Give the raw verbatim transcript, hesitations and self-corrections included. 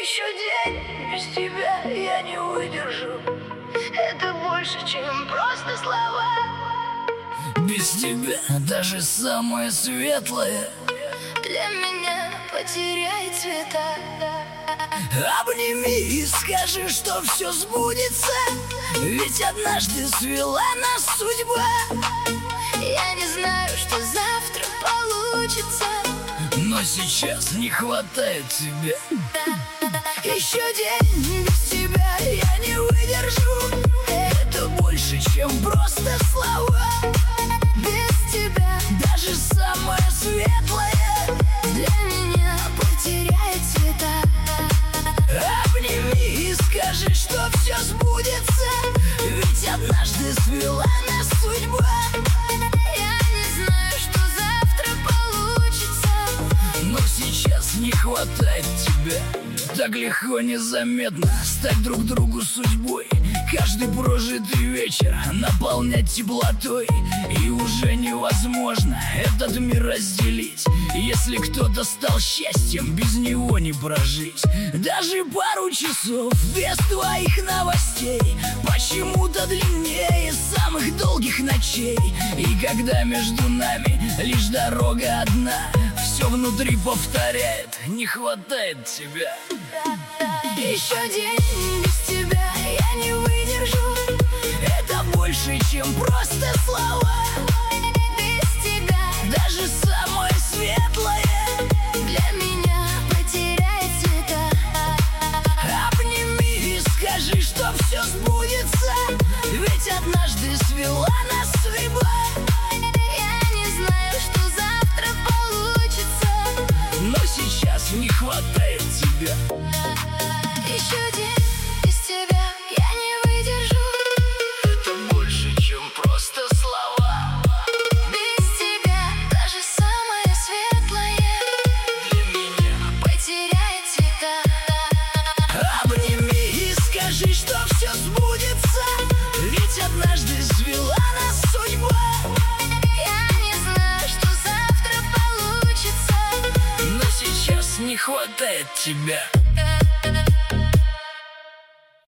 Еще день без тебя я не выдержу. Это больше, чем просто слова. Без тебя даже самое светлое для меня потеряет цвета. Обними и скажи, что все сбудется, ведь однажды свела нас судьба. Я не знаю, что завтра получится, но сейчас не хватает тебя. Еще день без тебя я не выдержу. Это больше, чем просто слова. Без тебя даже самое светлое для меня потеряет цвета. Обними и скажи, что все сбудется, ведь однажды свела нас судьба. Я не знаю, что завтра получится, но сейчас не хватает тебя. Так легко, незаметно стать друг другу судьбой, каждый прожитый вечер наполнять теплотой. И уже невозможно этот мир разделить. Если кто-то стал счастьем, без него не прожить. Даже пару часов без твоих новостей почему-то длиннее самых долгих ночей. И когда между нами лишь дорога одна, все внутри повторяет: не хватает тебя. Еще день без тебя я не выдержу. Это больше, чем просто слова. Без тебя даже самое светлое для меня потеряет цвета. Обними и скажи, что все сбудется, ведь однажды свела нас судьба. Я не знаю, что завтра получится, но сейчас не хватает тебя. Еще день без тебя я не выдержу. Это больше, чем просто слова. Без тебя даже самое светлое для меня потеряет цвета. Обними и скажи, что все сбудется, ведь однажды свела нас судьба. Я не знаю, что завтра получится, но сейчас не хватает тебя.